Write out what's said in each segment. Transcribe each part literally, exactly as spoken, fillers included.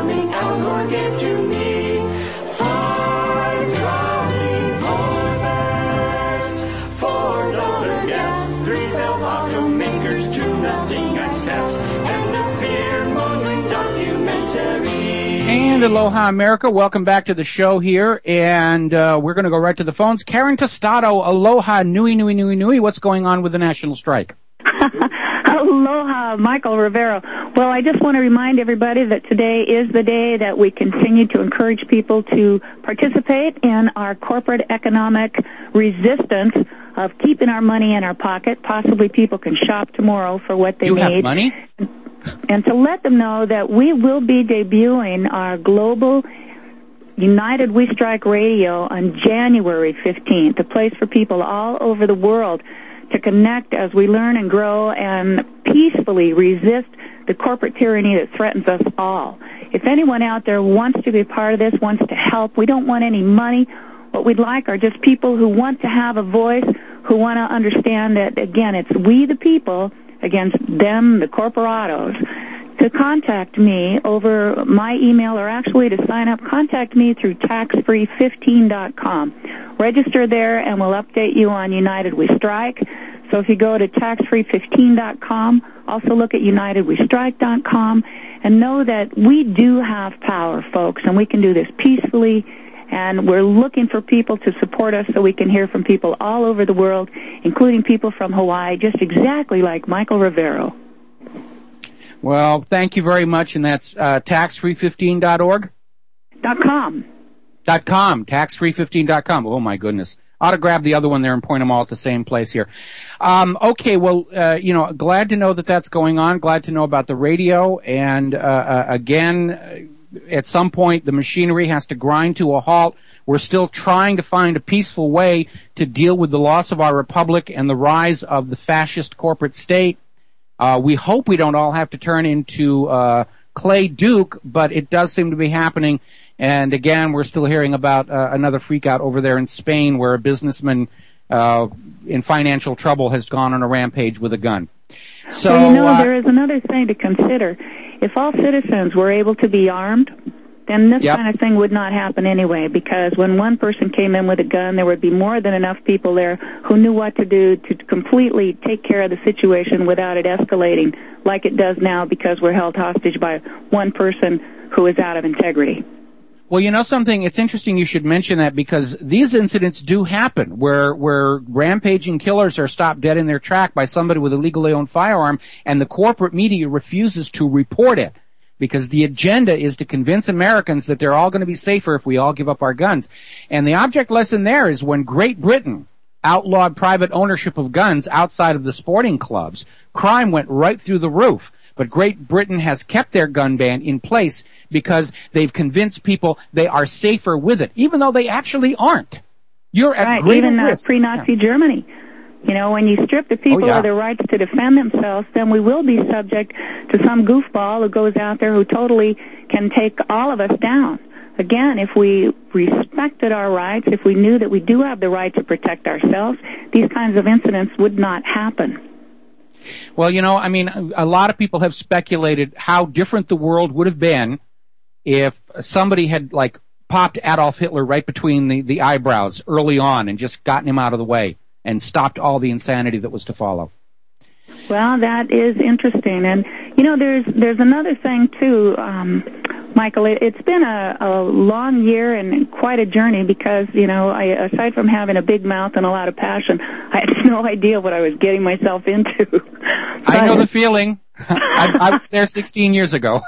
farming, Al Gore gave to me. Five traveling harvest, four dollar gas, three failed automakers, two melting ice caps, and a fear-mongering documentary. And aloha, America. Welcome back to the show here, and uh, we're going to go right to the phones. Karen Tostado, aloha, nui, nui, nui, nui. What's going on with the national strike? Aloha, Michael Rivero. Well, I just want to remind everybody that today is the day that we continue to encourage people to participate in our corporate economic resistance of keeping our money in our pocket. Possibly people can shop tomorrow for what they you need. You have money? And to let them know that we will be debuting our global United We Strike Radio on January fifteenth, a place for people all over the world to connect as we learn and grow and peacefully resist the corporate tyranny that threatens us all. If anyone out there wants to be a part of this, wants to help, we don't want any money. What we'd like are just people who want to have a voice, who want to understand that, again, it's we the people against them, the corporatos. To contact me over my email, or actually to sign up, contact me through tax free fifteen dot com. Register there and we'll update you on United We Strike. So if you go to tax free fifteen dot com, also look at united we strike dot com, and know that we do have power, folks, and we can do this peacefully, and we're looking for people to support us so we can hear from people all over the world, including people from Hawaii, just exactly like Michael Rivero. Well, thank you very much, and that's uh, tax free fifteen dot org? Dot com. Dot com, tax free fifteen dot com. Oh, my goodness. Ought to grab the other one there and point them all at the same place here. Um, okay, well, uh, you know, glad to know that that's going on. Glad to know about the radio. And, uh, uh, again, at some point, the machinery has to grind to a halt. We're still trying to find a peaceful way to deal with the loss of our republic and the rise of the fascist corporate state. Uh, we hope we don't all have to turn into uh, Clay Duke, but it does seem to be happening. And again, we're still hearing about uh, another freakout over there in Spain where a businessman uh, in financial trouble has gone on a rampage with a gun. So, well, you know, uh, there is another thing to consider. If all citizens were able to be armed, then this yep. kind of thing would not happen anyway, because when one person came in with a gun, there would be more than enough people there who knew what to do to completely take care of the situation without it escalating like it does now, because we're held hostage by one person who is out of integrity. Well, you know something? It's interesting you should mention that, because these incidents do happen where where rampaging killers are stopped dead in their track by somebody with a legally owned firearm, and the corporate media refuses to report it, because the agenda is to convince Americans that they're all going to be safer if we all give up our guns. And the object lesson there is when Great Britain outlawed private ownership of guns outside of the sporting clubs, crime went right through the roof. But Great Britain has kept their gun ban in place because they've convinced people they are safer with it, even though they actually aren't. You're at right, greater even uh, risk. pre-Nazi yeah. Germany. You know, when you strip the people oh, yeah. of their rights to defend themselves, then we will be subject to some goofball who goes out there who totally can take all of us down. Again, if we respected our rights, if we knew that we do have the right to protect ourselves, these kinds of incidents would not happen. Well, you know, I mean, a lot of people have speculated how different the world would have been if somebody had, like, popped Adolf Hitler right between the, the eyebrows early on and just gotten him out of the way and stopped all the insanity that was to follow. Well, that is interesting. And, you know, there's there's another thing, too, um, Michael. It, it's been a, a long year and quite a journey because, you know, I, aside from having a big mouth and a lot of passion, I had no idea what I was getting myself into. But, I know the feeling. I, I was there sixteen years ago.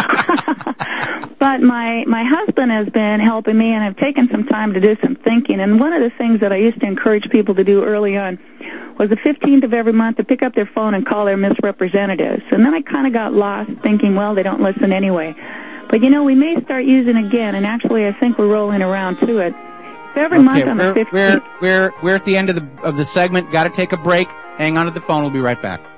But my, my husband has been helping me, and I've taken some time to do some thinking. And one of the things that I used to encourage people to do early on was the fifteenth of every month to pick up their phone and call their misrepresentatives. And then I kind of got lost thinking, well, they don't listen anyway. But, you know, we may start using it again, and actually I think we're rolling around to it. So every okay, month on we're, the fifteenth... We're, we're, we're at the end of the, of the segment. Got to take a break. Hang on to the phone. We'll be right back.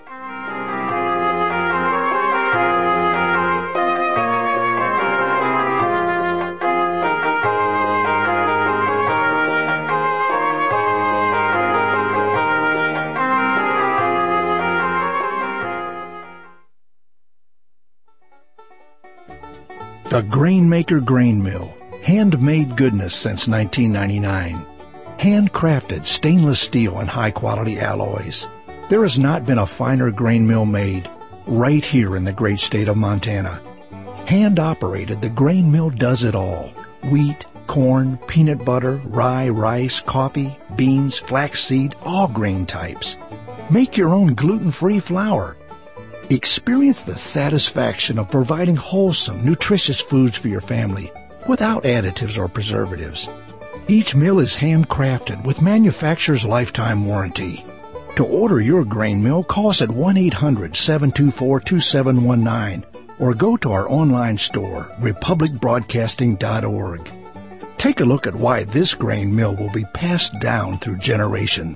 The Grainmaker Grain Mill. Handmade goodness since nineteen ninety-nine. Handcrafted stainless steel and high-quality alloys. There has not been a finer grain mill made right here in the great state of Montana. Hand-operated, the grain mill does it all. Wheat, corn, peanut butter, rye, rice, coffee, beans, flaxseed, all grain types. Make your own gluten-free flour. Experience the satisfaction of providing wholesome, nutritious foods for your family without additives or preservatives. Each mill is handcrafted with manufacturer's lifetime warranty. To order your grain mill, call us at one eight hundred, seven two four, two seven one nine or go to our online store, republic broadcasting dot org. Take a look at why this grain mill will be passed down through generation.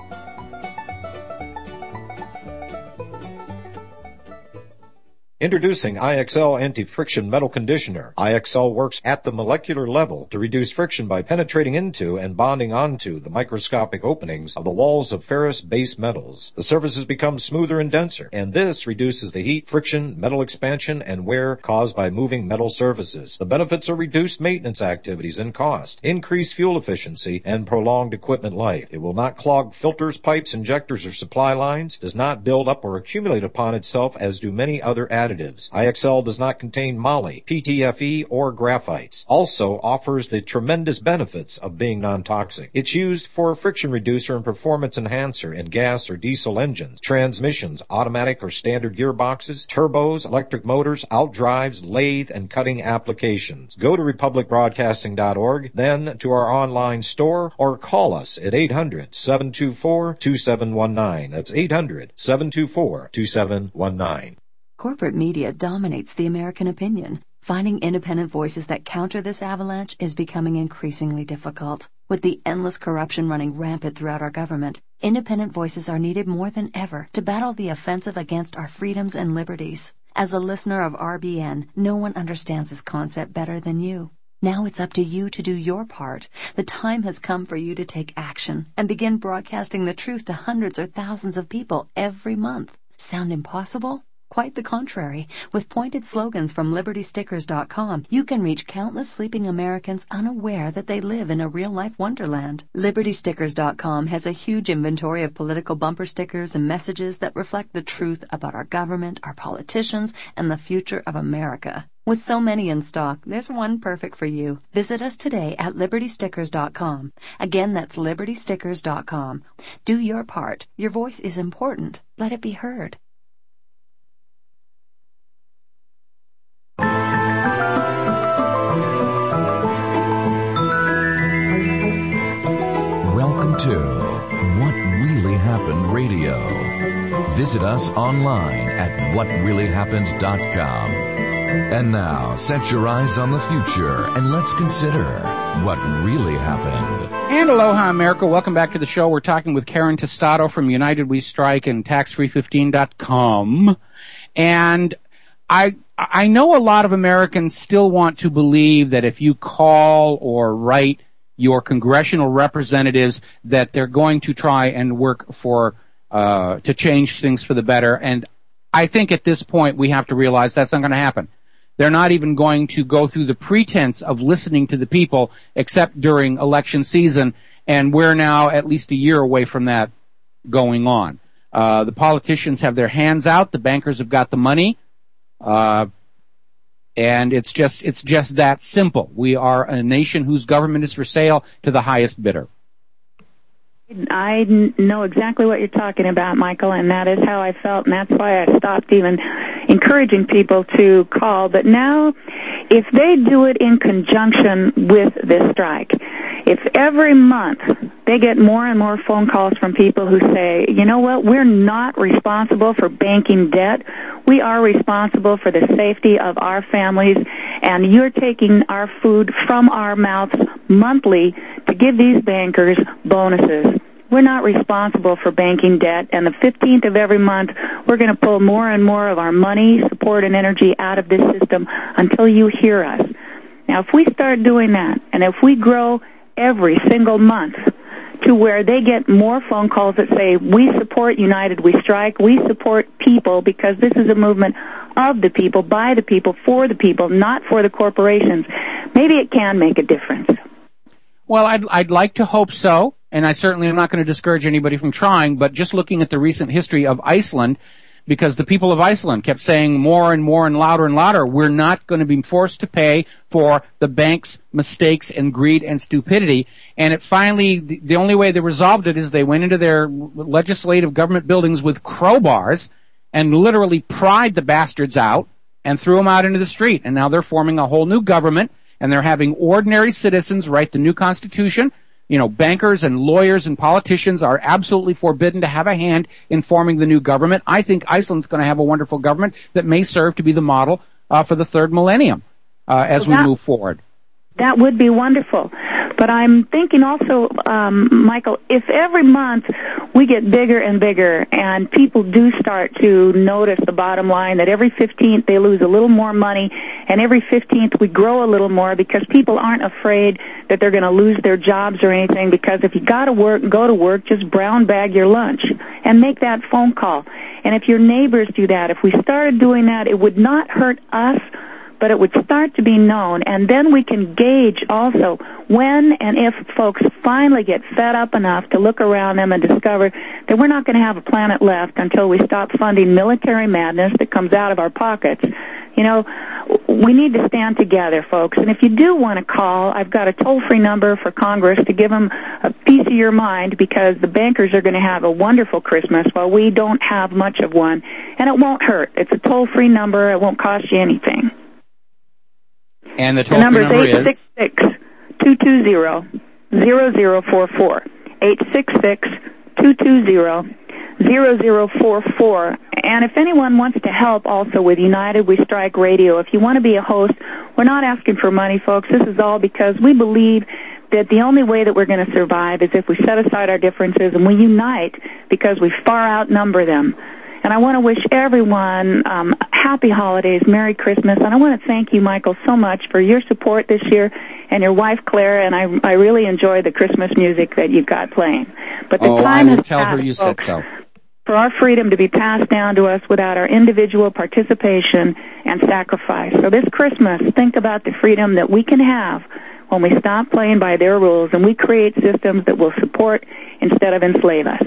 Introducing I X L Anti-Friction Metal Conditioner. I X L works at the molecular level to reduce friction by penetrating into and bonding onto the microscopic openings of the walls of ferrous base metals. The surfaces become smoother and denser, and this reduces the heat, friction, metal expansion, and wear caused by moving metal surfaces. The benefits are reduced maintenance activities and cost, increased fuel efficiency, and prolonged equipment life. It will not clog filters, pipes, injectors, or supply lines, does not build up or accumulate upon itself as do many other additives. I X L does not contain moly, P T F E, or graphites. Also offers the tremendous benefits of being non-toxic. It's used for a friction reducer and performance enhancer in gas or diesel engines, transmissions, automatic or standard gearboxes, turbos, electric motors, outdrives, lathe, and cutting applications. Go to republic broadcasting dot org, then to our online store, or call us at eight hundred, seven two four, two seven one nine. That's eight hundred, seven two four, two seven one nine. Corporate media dominates the American opinion. Finding independent voices that counter this avalanche is becoming increasingly difficult. With the endless corruption running rampant throughout our government, independent voices are needed more than ever to battle the offensive against our freedoms and liberties. As a listener of R B N, no one understands this concept better than you. Now it's up to you to do your part. The time has come for you to take action and begin broadcasting the truth to hundreds or thousands of people every month. Sound impossible? Quite the contrary. With pointed slogans from liberty stickers dot com, you can reach countless sleeping Americans unaware that they live in a real-life wonderland. liberty stickers dot com has a huge inventory of political bumper stickers and messages that reflect the truth about our government, our politicians, and the future of America. With so many in stock, there's one perfect for you. Visit us today at liberty stickers dot com. Again, that's liberty stickers dot com. Do your part. Your voice is important. Let it be heard. Welcome to What Really Happened Radio. Visit us online at what really happened dot com. And now, set your eyes on the future and let's consider what really happened. And aloha, America. Welcome back to the show. We're talking with Karen Tostado from United We Strike and tax free fifteen dot com. And I I know a lot of Americans still want to believe that if you call or write your congressional representatives that they're going to try and work for uh to change things for the better. And I think at this point we have to realize that's not going to happen. They're not even going to go through the pretense of listening to the people except during election season, and we're now at least a year away from that going on. Uh the politicians have their hands out, the bankers have got the money. Uh And it's just, it's just that simple. We are a nation whose government is for sale to the highest bidder. I know exactly what you're talking about, Michael, and that is how I felt, and that's why I stopped even encouraging people to call. But now, if they do it in conjunction with this strike, if every month they get more and more phone calls from people who say, you know what, we're not responsible for banking debt. We are responsible for the safety of our families, and you're taking our food from our mouths monthly to give these bankers bonuses. We're not responsible for banking debt, and the fifteenth of every month, we're going to pull more and more of our money, support, and energy out of this system until you hear us. Now, if we start doing that, and if we grow every single month to where they get more phone calls that say, we support United We Strike, we support people because this is a movement of the people, by the people, for the people, not for the corporations, maybe it can make a difference. Well, I'd, I'd like to hope so, and I certainly am not going to discourage anybody from trying, but just looking at the recent history of Iceland, because the people of Iceland kept saying more and more and louder and louder, we're not going to be forced to pay for the bank's mistakes and greed and stupidity. And it finally, the, the only way they resolved it is they went into their legislative government buildings with crowbars and literally pried the bastards out and threw them out into the street. And now they're forming a whole new government, and they're having ordinary citizens write the new constitution. You know, bankers and lawyers and politicians are absolutely forbidden to have a hand in forming the new government. I think Iceland's going to have a wonderful government that may serve to be the model uh, for the third millennium uh, as well, that, we move forward. That would be wonderful. But I'm thinking also, um, Michael, if every month we get bigger and bigger and people do start to notice the bottom line that every fifteenth they lose a little more money and every fifteenth we grow a little more because people aren't afraid that they're going to lose their jobs or anything, because if you got to work, go to work, just brown bag your lunch and make that phone call. And if your neighbors do that, if we started doing that, it would not hurt us, but it would start to be known, and then we can gauge also when and if folks finally get fed up enough to look around them and discover that we're not going to have a planet left until we stop funding military madness that comes out of our pockets. You know, we need to stand together, folks. And if you do want to call, I've got a toll-free number for Congress to give them a piece of your mind, because the bankers are going to have a wonderful Christmas while we don't have much of one. And it won't hurt. It's a toll-free number. It won't cost you anything. And the toll-free number is? eight six six, two two zero, zero zero four four. eight six six, two two zero, zero zero four four. And if anyone wants to help also with United We Strike Radio, if you want to be a host, we're not asking for money, folks. This is all because we believe that the only way that we're going to survive is if we set aside our differences and we unite, because we far outnumber them. And I want to wish everyone um, happy holidays, Merry Christmas. And I want to thank you, Michael, so much for your support this year, and your wife, Claire. And I, I really enjoy the Christmas music that you've got playing. But the oh, time I will has tell passed, her you folks, said so. for our freedom to be passed down to us without our individual participation and sacrifice. So this Christmas, think about the freedom that we can have when we stop playing by their rules and we create systems that will support instead of enslave us.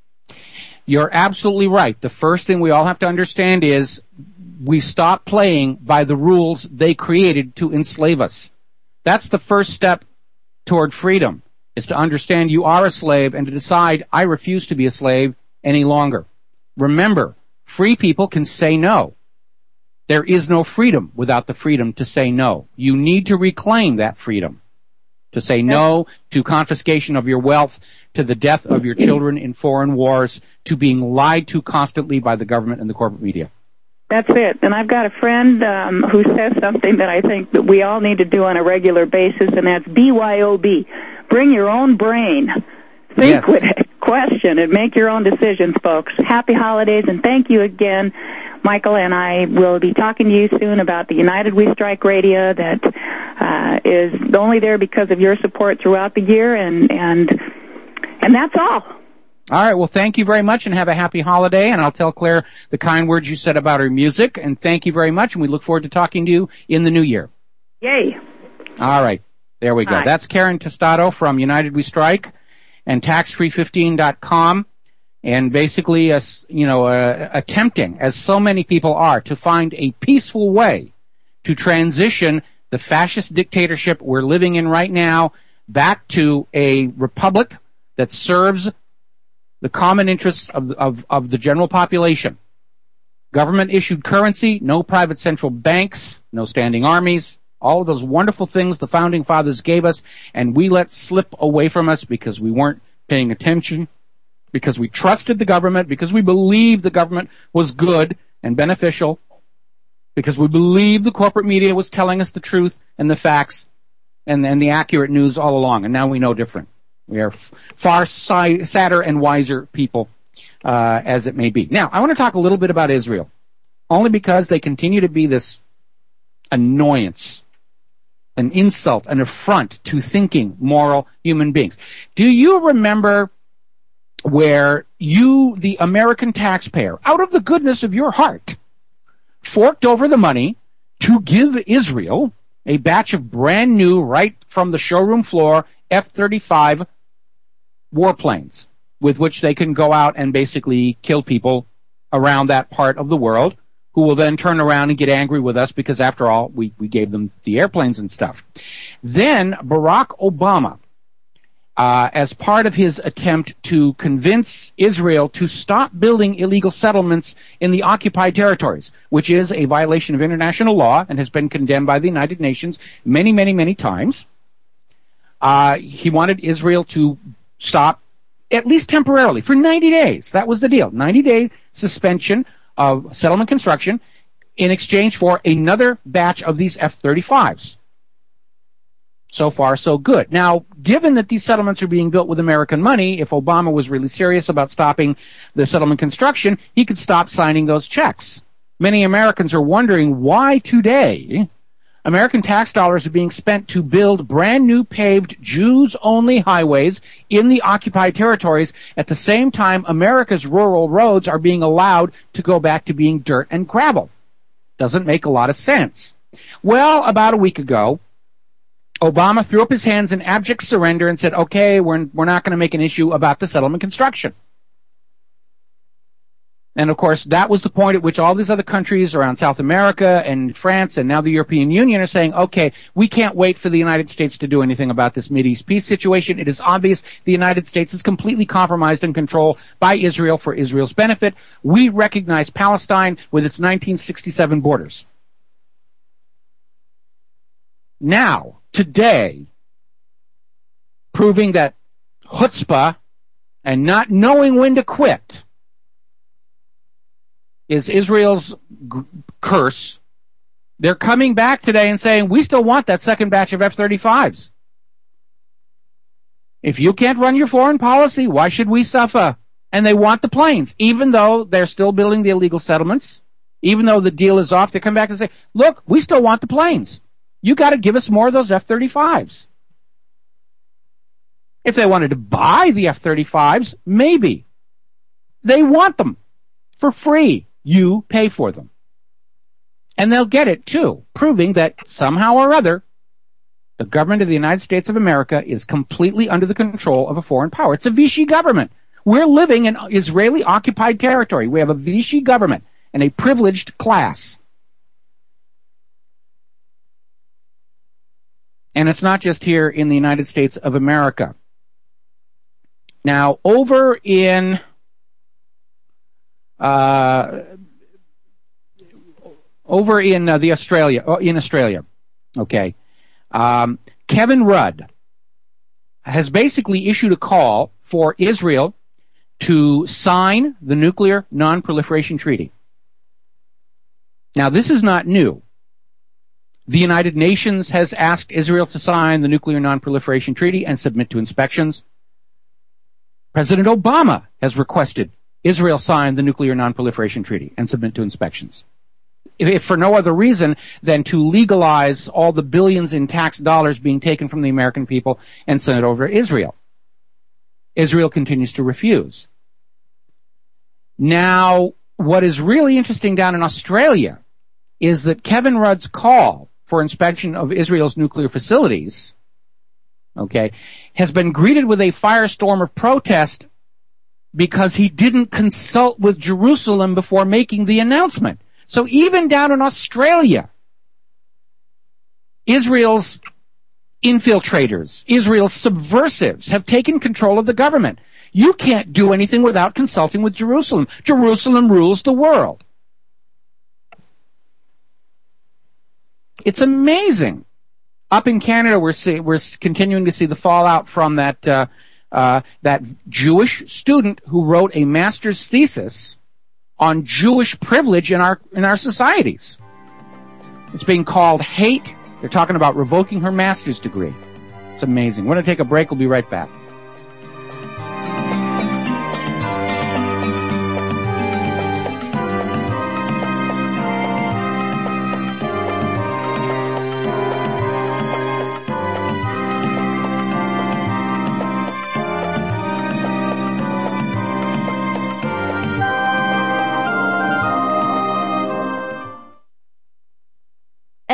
You're absolutely right. The first thing we all have to understand is we stop playing by the rules they created to enslave us. That's the first step toward freedom, is to understand you are a slave and to decide, I refuse to be a slave any longer. Remember, free people can say no. There is no freedom without the freedom to say no. You need to reclaim that freedom. To say no to confiscation of your wealth, to the death of your children in foreign wars, to being lied to constantly by the government and the corporate media. That's it. And I've got a friend um, who says something that I think that we all need to do on a regular basis, and that's B Y O B. Bring your own brain. Think yes. with it, question, and make your own decisions, folks. Happy holidays, and thank you again, Michael, and I will be talking to you soon about the United We Strike Radio that uh, is only there because of your support throughout the year, and and and that's all. All right, well, thank you very much, and have a happy holiday, and I'll tell Claire the kind words you said about her music, and thank you very much, and we look forward to talking to you in the new year. Yay. All right, there we go. Bye. That's Karen Tostado from United We Strike and tax free fifteen dot com, and basically, uh, you know, uh, attempting, as so many people are, to find a peaceful way to transition the fascist dictatorship we're living in right now back to a republic that serves the common interests of, of, of the general population. Government-issued currency, no private central banks, no standing armies, all of those wonderful things the Founding Fathers gave us, and we let slip away from us because we weren't paying attention, because we trusted the government, because we believed the government was good and beneficial, because we believed the corporate media was telling us the truth and the facts and, and the accurate news all along, and now we know different. We are far si- sadder and wiser people, uh, as it may be. Now, I want to talk a little bit about Israel, only because they continue to be this annoyance, an insult, an affront to thinking, moral human beings. Do you remember where you, the American taxpayer, out of the goodness of your heart, forked over the money to give Israel a batch of brand new, right from the showroom floor, F thirty-five warplanes with which they can go out and basically kill people around that part of the world, who will then turn around and get angry with us because, after all, we, we gave them the airplanes and stuff. Then Barack Obama, uh, as part of his attempt to convince Israel to stop building illegal settlements in the occupied territories, which is a violation of international law and has been condemned by the United Nations many, many, many times, uh, he wanted Israel to stop, at least temporarily, for ninety days. That was the deal. ninety-day suspension of settlement construction in exchange for another batch of these F thirty-fives. So far, so good. Now, given that these settlements are being built with American money, if Obama was really serious about stopping the settlement construction, he could stop signing those checks. Many Americans are wondering why today American tax dollars are being spent to build brand new paved Jews-only highways in the occupied territories. At the same time, America's rural roads are being allowed to go back to being dirt and gravel. Doesn't make a lot of sense. Well, about a week ago, Obama threw up his hands in abject surrender and said, okay, we're, we're not going to make an issue about the settlement construction. And, of course, that was the point at which all these other countries around South America and France and now the European Union are saying, okay, we can't wait for the United States to do anything about this Mideast peace situation. It is obvious the United States is completely compromised and controlled by Israel for Israel's benefit. We recognize Palestine with its nineteen sixty-seven borders. Now, today, proving that chutzpah and not knowing when to quit is Israel's g- curse. They're coming back today and saying, we still want that second batch of F thirty-fives. If you can't run your foreign policy, why should we suffer? And they want the planes, even though they're still building the illegal settlements, even though the deal is off. They come back and say, look, we still want the planes. You got to give us more of those F thirty-fives. If they wanted to buy the F thirty-fives, maybe. They want them for free. You pay for them. And they'll get it, too, proving that somehow or other, the government of the United States of America is completely under the control of a foreign power. It's a Vichy government. We're living in Israeli-occupied territory. We have a Vichy government and a privileged class. And it's not just here in the United States of America. Now, over in uh, over in uh, the Australia, in Australia, okay, um, Kevin Rudd has basically issued a call for Israel to sign the Nuclear Non-Proliferation Treaty. Now, this is not new. The United Nations has asked Israel to sign the Nuclear Non-Proliferation Treaty and submit to inspections. President Obama has requested Israel sign the Nuclear Non-Proliferation Treaty and submit to inspections, if for no other reason than to legalize all the billions in tax dollars being taken from the American people and sent it over to Israel. Israel continues to refuse. Now, what is really interesting down in Australia is that Kevin Rudd's call for inspection of Israel's nuclear facilities, okay, has been greeted with a firestorm of protest because he didn't consult with Jerusalem before making the announcement. So even down in Australia, Israel's infiltrators, Israel's subversives have taken control of the government. You can't do anything without consulting with Jerusalem. Jerusalem rules the world. It's amazing. Up in Canada, we're see, we're continuing to see the fallout from that uh, uh, that Jewish student who wrote a master's thesis on Jewish privilege in our in our societies. It's being called hate. They're talking about revoking her master's degree. It's amazing. We're going to take a break. We'll be right back.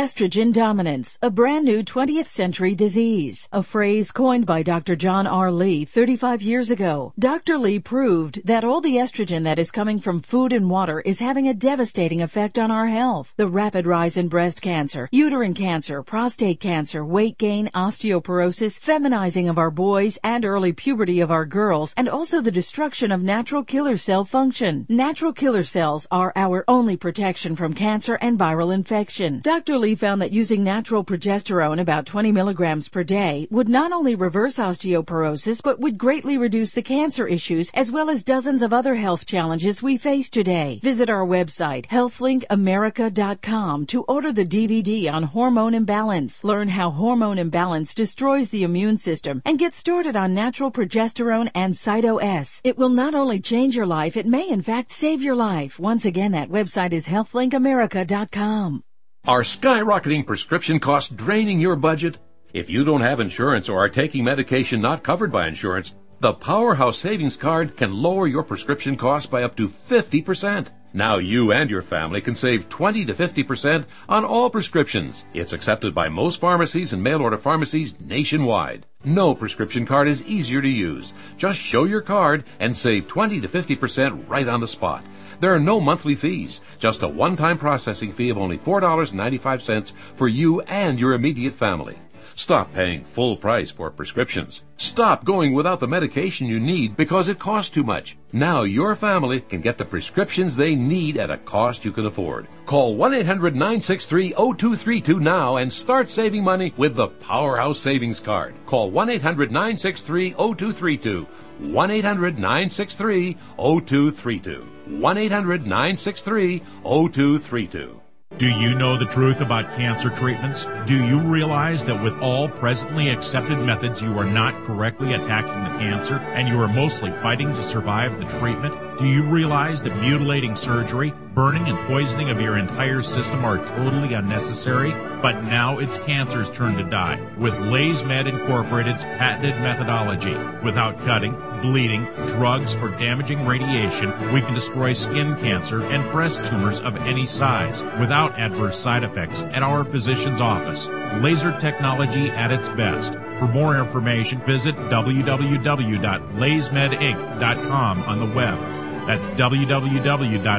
Estrogen dominance, a brand new twentieth century disease, a phrase coined by Doctor John R. Lee thirty-five years ago. Doctor Lee proved that all the estrogen that is coming from food and water is having a devastating effect on our health. The rapid rise in breast cancer, uterine cancer, prostate cancer, weight gain, osteoporosis, feminizing of our boys, and early puberty of our girls, and also the destruction of natural killer cell function. Natural killer cells are our only protection from cancer and viral infection. Doctor Lee found that using natural progesterone, about twenty milligrams per day, would not only reverse osteoporosis, but would greatly reduce the cancer issues as well as dozens of other health challenges we face today. Visit our website, health link america dot com, to order the D V D on hormone imbalance. Learn how hormone imbalance destroys the immune system and get started on natural progesterone and Cyto-S. It will not only change your life, it may in fact save your life. Once again, that website is health link america dot com. Are skyrocketing prescription costs draining your budget? If you don't have insurance or are taking medication not covered by insurance, the Powerhouse Savings Card can lower your prescription costs by up to fifty percent. Now you and your family can save twenty to fifty percent on all prescriptions. It's accepted by most pharmacies and mail-order pharmacies nationwide. No prescription card is easier to use. Just show your card and save twenty to fifty percent right on the spot. There are no monthly fees, just a one-time processing fee of only four dollars and ninety-five cents for you and your immediate family. Stop paying full price for prescriptions. Stop going without the medication you need because it costs too much. Now your family can get the prescriptions they need at a cost you can afford. Call one eight hundred nine six three zero two three two now and start saving money with the Powerhouse Savings Card. Call one eight hundred nine six three zero two three two. one eight hundred nine six three zero two three two. one eight hundred nine six three zero two three two. Do you know the truth about cancer treatments? Do you realize that with all presently accepted methods, you are not correctly attacking the cancer and you are mostly fighting to survive the treatment? Do you realize that mutilating surgery, burning and poisoning of your entire system are totally unnecessary? But now it's cancer's turn to die with LaysMed Incorporated's patented methodology. Without cutting, bleeding, drugs, or damaging radiation, we can destroy skin cancer and breast tumors of any size without adverse side effects at our physician's office. Laser technology at its best. For more information, visit w w w dot lays med inc dot com on the web. That's w w w dot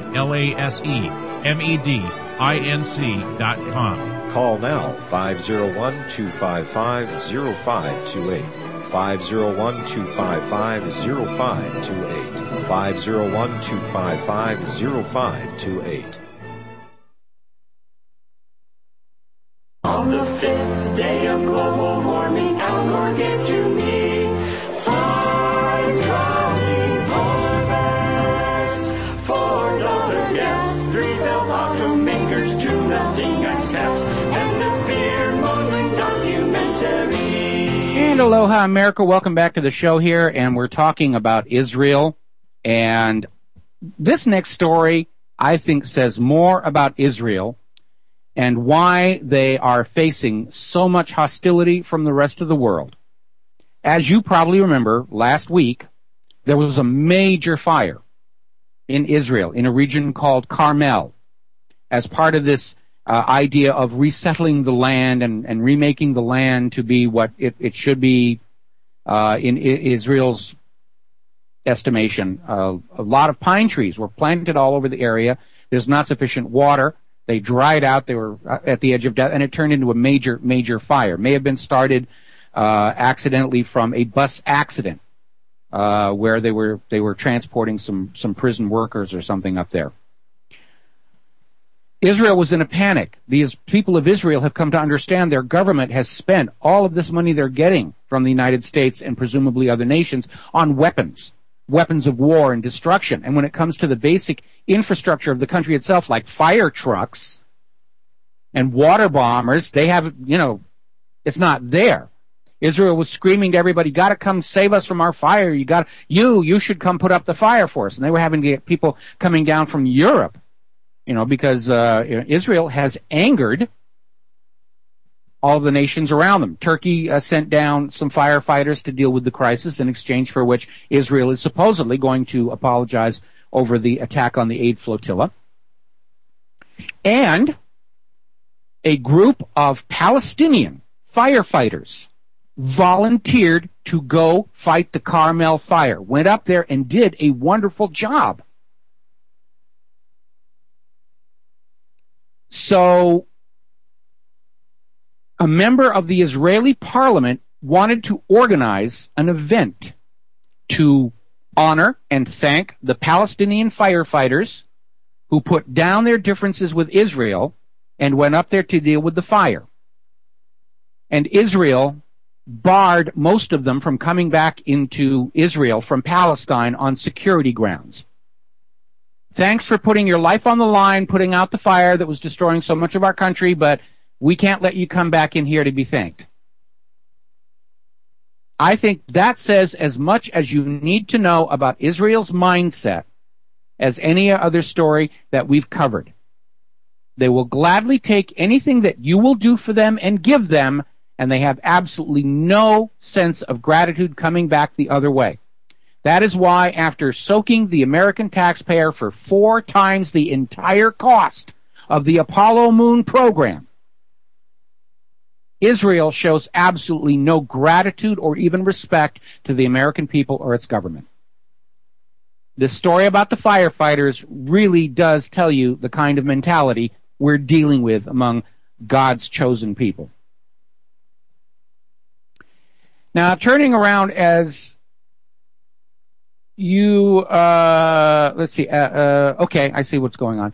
laysmedinc dot com. Call now, five oh one, two five five, oh five two eight. five oh one, two five five, oh five two eight. five oh one, two five five, oh five two eight. On the fifth day of global warming, Al Gore gave to me five dropping harvest, four dollar gas, three failed automakers, two melting ice caps, and a fear-mongering documentary. And aloha, America. Welcome back to the show here, and we're talking about Israel. And this next story, I think, says more about Israel and why they are facing so much hostility from the rest of the world. As you probably remember, last week, there was a major fire in Israel, in a region called Carmel, as part of this uh, idea of resettling the land and, and remaking the land to be what it, it should be uh, in I- Israel's estimation. Uh, a lot of pine trees were planted all over the area. There's not sufficient water. They dried out. They were at the edge of death, and it turned into a major, major fire. May have been started uh, accidentally from a bus accident uh, where they were they were transporting some some prison workers or something up there. Israel was in a panic. These people of Israel have come to understand their government has spent all of this money they're getting from the United States and presumably other nations on weapons, weapons of war and destruction. And when it comes to the basic infrastructure of the country itself, like fire trucks and water bombers, they have, you know, it's not there. Israel was screaming to everybody, got to come save us from our fire. You got you, you should come put up the fire for us. And they were having to get people coming down from Europe, you know, because uh, you know, Israel has angered all of the nations around them. Turkey uh, sent down some firefighters to deal with the crisis, in exchange for which Israel is supposedly going to apologize over the attack on the aid flotilla. And a group of Palestinian firefighters volunteered to go fight the Carmel fire, went up there and did a wonderful job. So a member of the Israeli parliament wanted to organize an event to honor and thank the Palestinian firefighters who put down their differences with Israel and went up there to deal with the fire. And Israel barred most of them from coming back into Israel from Palestine on security grounds. Thanks for putting your life on the line, putting out the fire that was destroying so much of our country, but we can't let you come back in here to be thanked. I think that says as much as you need to know about Israel's mindset as any other story that we've covered. They will gladly take anything that you will do for them and give them, and they have absolutely no sense of gratitude coming back the other way. That is why, after soaking the American taxpayer for four times the entire cost of the Apollo Moon program, Israel shows absolutely no gratitude or even respect to the American people or its government. This story about the firefighters really does tell you the kind of mentality we're dealing with among God's chosen people. Now, turning around as you, uh, let's see, uh, uh, okay, I see what's going on.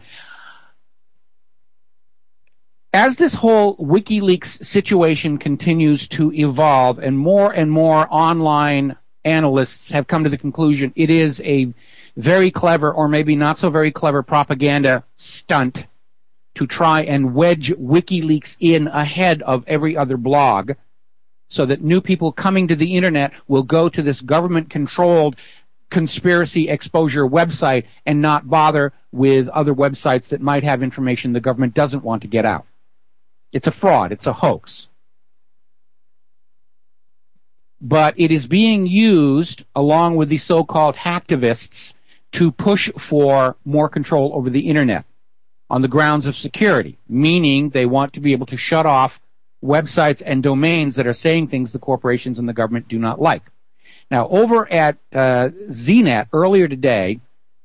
As this whole WikiLeaks situation continues to evolve and more and more online analysts have come to the conclusion it is a very clever or maybe not so very clever propaganda stunt to try and wedge WikiLeaks in ahead of every other blog so that new people coming to the internet will go to this government-controlled conspiracy exposure website and not bother with other websites that might have information the government doesn't want to get out. It's a fraud. It's a hoax. But it is being used, along with the so-called hacktivists, to push for more control over the internet on the grounds of security, meaning they want to be able to shut off websites and domains that are saying things the corporations and the government do not like. Now, over at uh, Z net earlier today,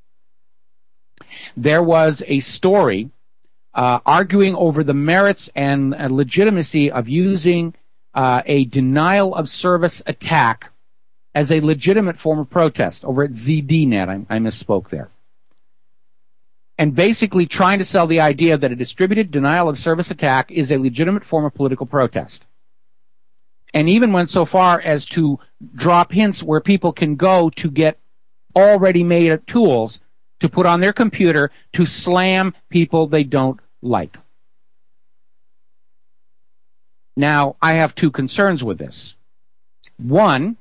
there was a story uh, arguing over the merits and uh, legitimacy of using uh, a denial-of-service attack as a legitimate form of protest over at Z D net. I, I misspoke there. And basically trying to sell the idea that a distributed denial-of-service attack is a legitimate form of political protest. And even went so far as to drop hints where people can go to get already made tools to put on their computer to slam people they don't like. Now, I have two concerns with this. One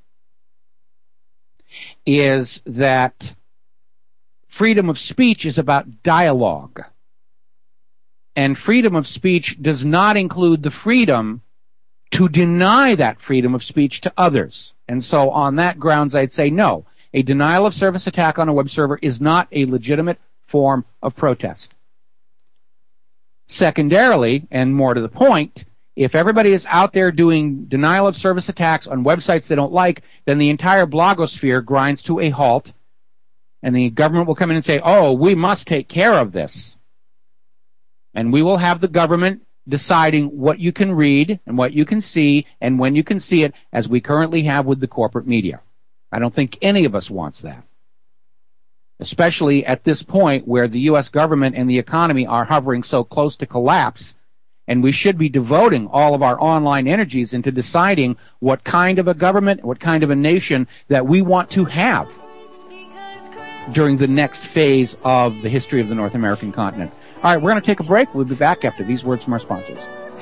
is that freedom of speech is about dialogue. And freedom of speech does not include the freedom to deny that freedom of speech to others. And so on that grounds, I'd say no. A denial of service attack on a web server is not a legitimate form of protest. Secondarily, and more to the point, if everybody is out there doing denial of service attacks on websites they don't like, then the entire blogosphere grinds to a halt, and the government will come in and say, oh, we must take care of this. And we will have the government deciding what you can read and what you can see and when you can see it, as we currently have with the corporate media. I don't think any of us wants that. Especially at this point where the U S government and the economy are hovering so close to collapse, and we should be devoting all of our online energies into deciding what kind of a government, what kind of a nation that we want to have during the next phase of the history of the North American continent. All right, we're going to take a break. We'll be back after these words from our sponsors.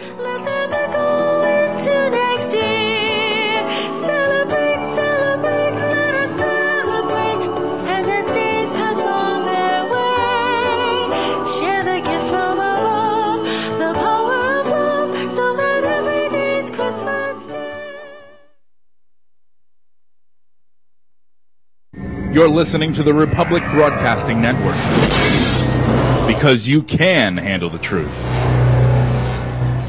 You're listening to the Republic Broadcasting Network, because you can handle the truth.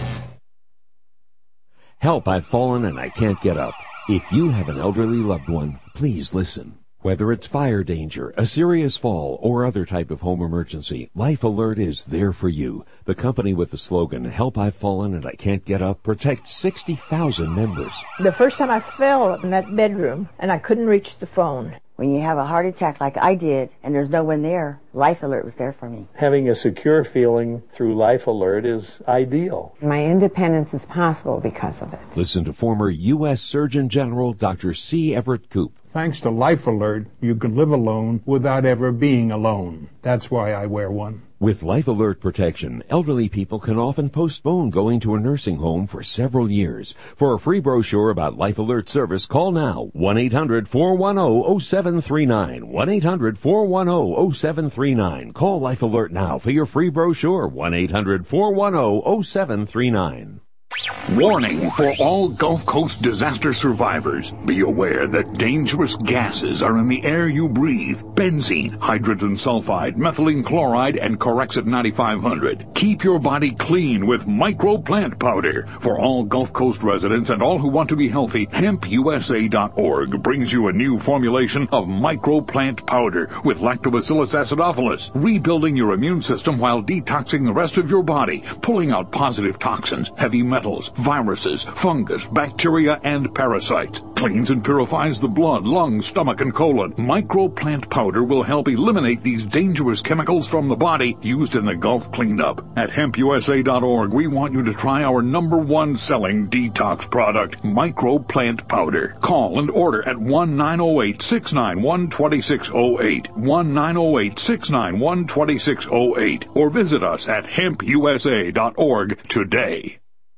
Help, I've fallen and I can't get up. If you have an elderly loved one, please listen. Whether it's fire danger, a serious fall, or other type of home emergency, Life Alert is there for you. The company with the slogan, Help, I've Fallen and I Can't Get Up, protects sixty thousand members. The first time I fell in that bedroom and I couldn't reach the phone. When you have a heart attack like I did and there's no one there, Life Alert was there for me. Having a secure feeling through Life Alert is ideal. My independence is possible because of it. Listen to former U S Surgeon General Doctor C. Everett Koop. Thanks to Life Alert, you can live alone without ever being alone. That's why I wear one. With Life Alert protection, elderly people can often postpone going to a nursing home for several years. For a free brochure about Life Alert service, call now one eight hundred four one zero zero seven three nine. one eight hundred four one zero zero seven three nine. Call Life Alert now for your free brochure. one eight hundred four one zero zero seven three nine. Warning for all Gulf Coast disaster survivors. Be aware that dangerous gases are in the air you breathe. Benzene, hydrogen sulfide, methylene chloride, and Corexit ninety-five hundred. Keep your body clean with Micro Plant Powder. For all Gulf Coast residents and all who want to be healthy, hemp U S A dot org brings you a new formulation of Micro Plant Powder with Lactobacillus acidophilus, rebuilding your immune system while detoxing the rest of your body, pulling out positive toxins, heavy metals, viruses, fungus, bacteria, and parasites. Cleans and purifies the blood, lungs, stomach, and colon. Micro Plant Powder will help eliminate these dangerous chemicals from the body used in the Gulf cleanup. At hemp U S A dot org, we want you to try our number one selling detox product, Micro Plant Powder. Call and order at one nine zero eight, six nine one, two six zero eight, one nine zero eight, six nine one, two six zero eight, or visit us at hemp U S A dot org today.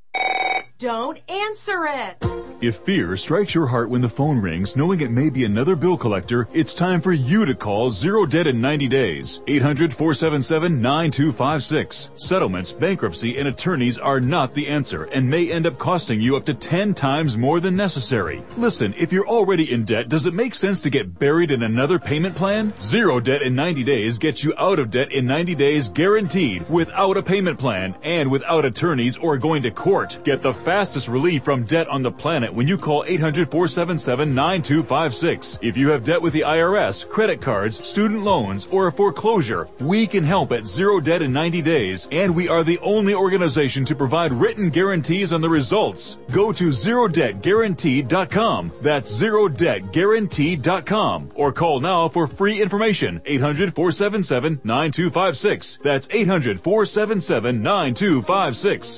Don't answer it! If fear strikes your heart when the phone rings, knowing it may be another bill collector, it's time for you to call Zero Debt in ninety days. eight hundred, four seven seven, nine two five six. Settlements, bankruptcy, and attorneys are not the answer and may end up costing you up to ten times more than necessary. Listen, if you're already in debt, does it make sense to get buried in another payment plan? Zero Debt in ninety days gets you out of debt in ninety days guaranteed, without a payment plan and without attorneys or going to court. Get the fastest relief from debt on the planet when you call eight hundred, four seven seven, nine two five six. If you have debt with the I R S, credit cards, student loans, or a foreclosure, we can help at Zero Debt in ninety days, and we are the only organization to provide written guarantees on the results. Go to zero debt guaranteed dot com. That's zero debt guaranteed dot com. Or call now for free information. eight hundred, four seven seven, nine two five six. That's eight hundred, four seven seven, nine two five six.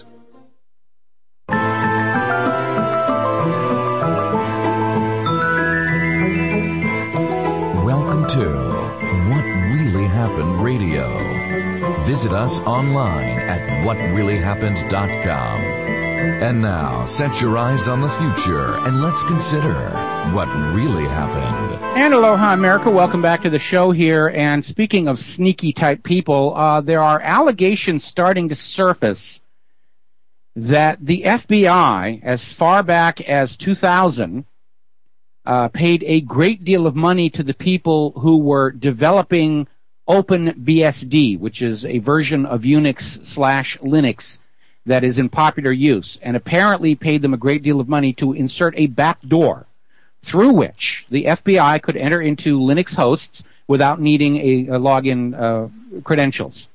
Welcome to What Really Happened Radio. Visit us online at what really happened dot com. And now, set your eyes on the future and let's consider what really happened. And aloha, America. Welcome back to the show here. And speaking of sneaky type people, uh, there are allegations starting to surface that the F B I, as far back as two thousand, uh, paid a great deal of money to the people who were developing OpenBSD, which is a version of Unix slash Linux that is in popular use, and apparently paid them a great deal of money to insert a backdoor through which the F B I could enter into Linux hosts without needing a, a login uh, credentials.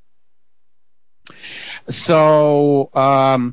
So um,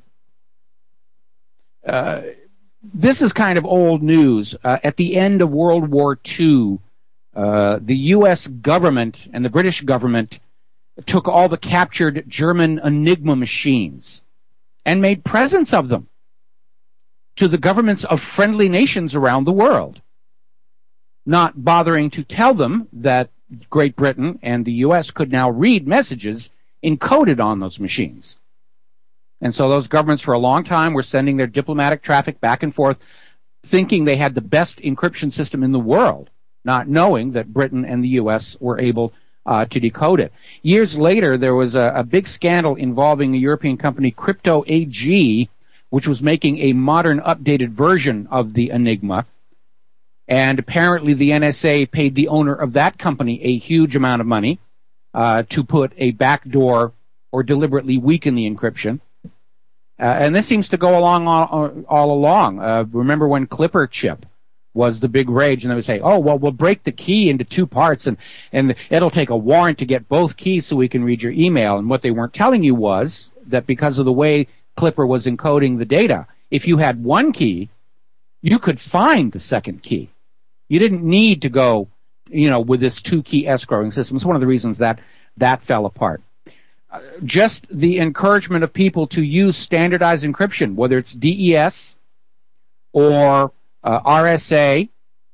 uh, this is kind of old news. Uh, at the end of World War Two, uh, the U S government and the British government took all the captured German Enigma machines and made presents of them to the governments of friendly nations around the world, not bothering to tell them that Great Britain and the U S could now read messages encoded on those machines. And so those governments for a long time were sending their diplomatic traffic back and forth, thinking they had the best encryption system in the world, not knowing that Britain and the U S were able uh, to decode it. Years later, there was a, a big scandal involving a European company, Crypto A G, which was making a modern, updated version of the Enigma. And apparently the N S A paid the owner of that company a huge amount of money uh, to put a backdoor or deliberately weaken the encryption. Uh, and this seems to go along all, all along. Uh, remember when Clipper chip was the big rage, and they would say, oh, well, we'll break the key into two parts, and, and it'll take a warrant to get both keys so we can read your email. And what they weren't telling you was that because of the way Clipper was encoding the data, if you had one key, you could find the second key. You didn't need to go, you know, with this two-key escrowing system. It's one of the reasons that that fell apart. Uh, just the encouragement of people to use standardized encryption, whether it's D E S or uh, R S A,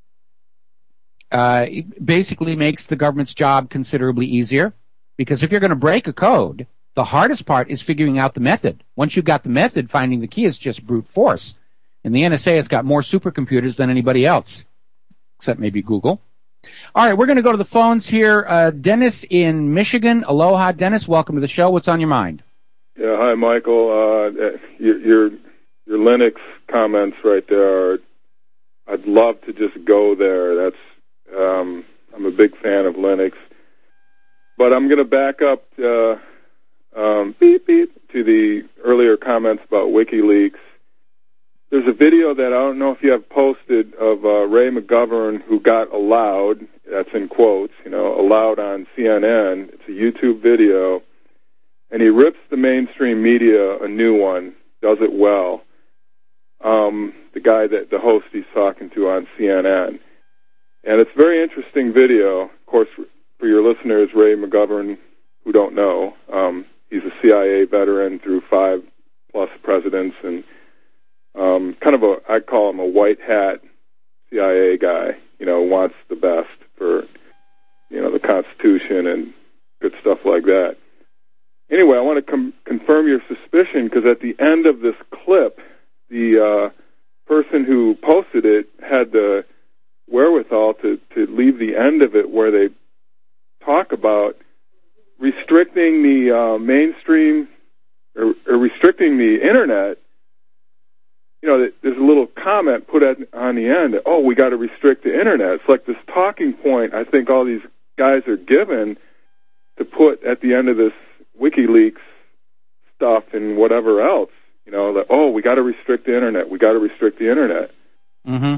uh, it basically makes the government's job considerably easier. Because if you're going to break a code, the hardest part is figuring out the method. Once you've got the method, finding the key is just brute force. And the N S A has got more supercomputers than anybody else, except maybe Google. All right, we're going to go to the phones here. Uh, Dennis in Michigan. Aloha, Dennis. Welcome to the show. What's on your mind? Yeah, hi, Michael. Uh, your, your your Linux comments right there are, I'd love to just go there. That's um, I'm a big fan of Linux. But I'm going to back up uh, um, beep, beep, to the earlier comments about WikiLeaks. There's a video that I don't know if you have posted of uh, Ray McGovern who got allowed, that's in quotes, you know, allowed on C N N. It's a YouTube video, and he rips the mainstream media a new one, does it well. Um, the guy that the host he's talking to on C N N. And it's a very interesting video. Of course, for your listeners, Ray McGovern, who don't know, um, he's a C I A veteran through five-plus presidents, and Um, kind of a, I call him a white hat C I A guy, you know, wants the best for, you know, the Constitution and good stuff like that. Anyway, I want to com- confirm your suspicion, because at the end of this clip, the uh, person who posted it had the wherewithal to, to leave the end of it where they talk about restricting the uh, mainstream, or, or restricting the Internet. You know, there's a little comment put at, on the end, oh, we got to restrict the Internet. It's like this talking point I think all these guys are given to put at the end of this WikiLeaks stuff and whatever else. You know, that, oh, we got to restrict the Internet. We got to restrict the Internet. Mm-hmm.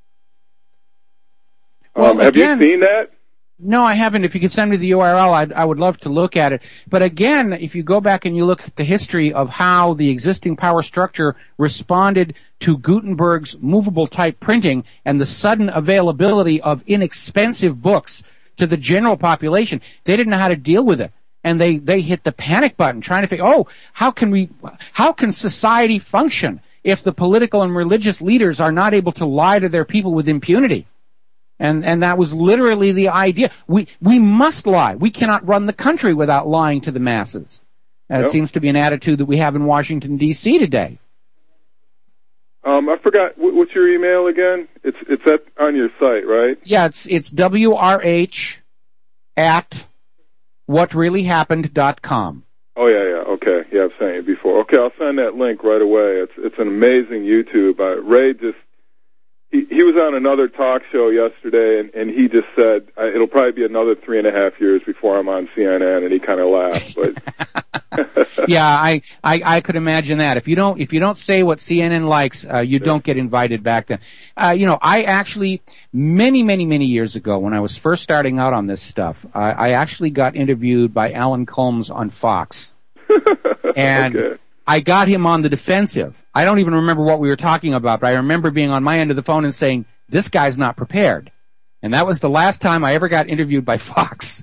Well, um, have again, you seen that? No, I haven't. If you could send me the U R L, I'd, I would love to look at it. But again, if you go back and you look at the history of how the existing power structure responded to Gutenberg's movable type printing and the sudden availability of inexpensive books to the general population, they didn't know how to deal with it. And they, they hit the panic button trying to think, oh, how can we, how can society function if the political and religious leaders are not able to lie to their people with impunity? And and that was literally the idea. We we must lie. We cannot run the country without lying to the masses. And Yep. It seems to be an attitude that we have in Washington, D C today. Um, I forgot, wh- what's your email again? It's it's at, on your site, right? Yeah, it's it's W R H at what really happened dot com. Oh, yeah, yeah, okay. Yeah, I've sent you before. Okay, I'll send that link right away. It's it's an amazing YouTube. Uh, Ray just, he, he was on another talk show yesterday, and, and he just said, uh, it'll probably be another three and a half years before I'm on C N N, and he kind of laughed. But yeah, I, I I could imagine that. If you don't if you don't say what C N N likes, uh, you don't get invited back then. Uh, you know, I actually many many many years ago, when I was first starting out on this stuff, I, I actually got interviewed by Alan Colmes on Fox, and okay. I got him on the defensive. I don't even remember what we were talking about, but I remember being on my end of the phone and saying, "This guy's not prepared." And that was the last time I ever got interviewed by Fox.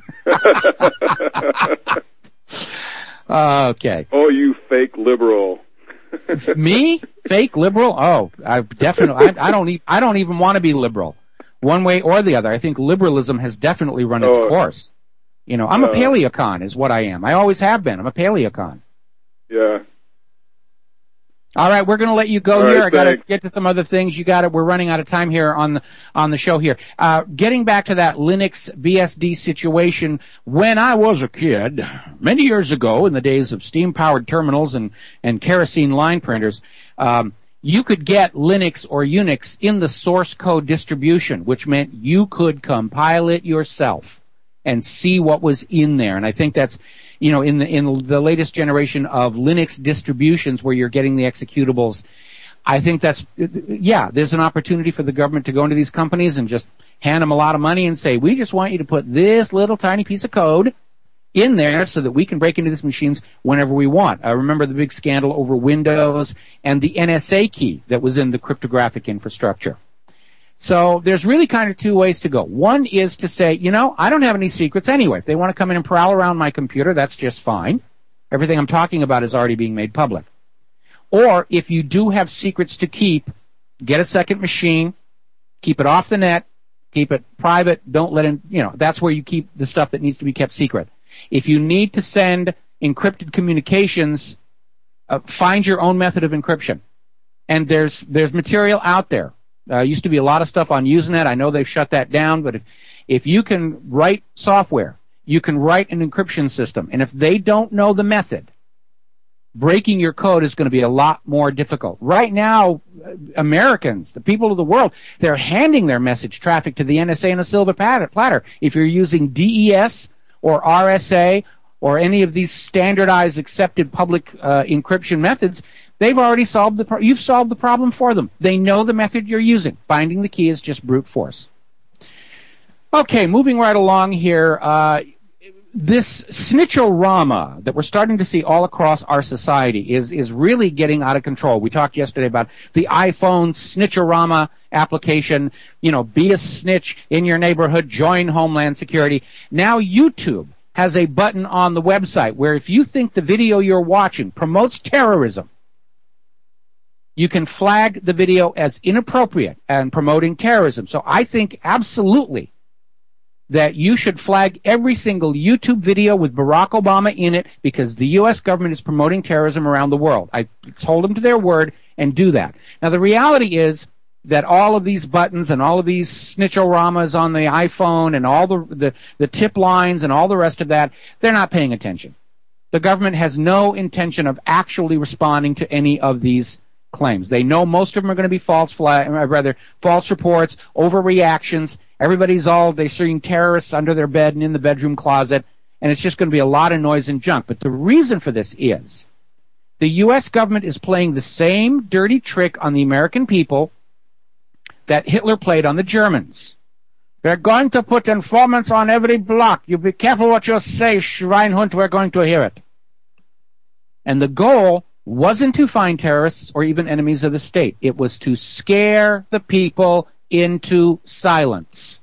Okay. Oh, you fake liberal. Me? Fake liberal? Oh, I definitely. I, I don't. E- I don't even want to be liberal, one way or the other. I think liberalism has definitely run its Oh. course. You know, I'm a Uh. paleocon, is what I am. I always have been. I'm a paleocon. Yeah. All right, we're going to let you go All here. right, I got to thanks. get to some other things. You got it. We're running out of time here on the on the show here. Uh, getting back to that Linux B S D situation, when I was a kid, many years ago, in the days of steam-powered terminals and and kerosene line printers, um, you could get Linux or Unix in the source code distribution, which meant you could compile it yourself and see what was in there. And I think that's you know, in the in the latest generation of Linux distributions where you're getting the executables. I think that's, yeah, there's an opportunity for the government to go into these companies and just hand them a lot of money and say, we just want you to put this little tiny piece of code in there so that we can break into these machines whenever we want. I remember the big scandal over Windows and the N S A key that was in the cryptographic infrastructure. So there's really kind of two ways to go. One is to say, you know, I don't have any secrets anyway. If they want to come in and prowl around my computer, that's just fine. Everything I'm talking about is already being made public. Or if you do have secrets to keep, get a second machine, keep it off the net, keep it private, don't let in, you know, that's where you keep the stuff that needs to be kept secret. If you need to send encrypted communications, uh, find your own method of encryption. And there's there's material out there. Uh, used to be a lot of stuff on Usenet. I know they've shut that down, but if, if you can write software, you can write an encryption system. And if they don't know the method, breaking your code is going to be a lot more difficult. Right now, Americans, the people of the world, they're handing their message traffic to the N S A in a silver platter. If you're using D E S or R S A or any of these standardized accepted public uh, encryption methods, they've already solved the pro- you've solved the problem for them. They know the method you're using. Finding the key is just brute force. Okay, moving right along here. Uh, This snitchorama that we're starting to see all across our society is, is really getting out of control. We talked yesterday about the iPhone snitchorama application, you know, be a snitch in your neighborhood, join Homeland Security. Now YouTube has a button on the website where if you think the video you're watching promotes terrorism, you can flag the video as inappropriate and promoting terrorism. So I think absolutely that you should flag every single YouTube video with Barack Obama in it because the U S government is promoting terrorism around the world. I hold them to their word and do that. Now, the reality is that all of these buttons and all of these snitchoramas on the iPhone and all the, the, the tip lines and all the rest of that, they're not paying attention. The government has no intention of actually responding to any of these claims. They know most of them are going to be false flag, or rather false reports, overreactions. Everybody's all, they're seeing terrorists under their bed and in the bedroom closet, and it's just going to be a lot of noise and junk. But the reason for this is the U S government is playing the same dirty trick on the American people that Hitler played on the Germans. They're going to put informants on every block. You be careful what you say, Schweinhund, we're going to hear it. And the goal wasn't to find terrorists or even enemies of the state. It was to scare the people into silence.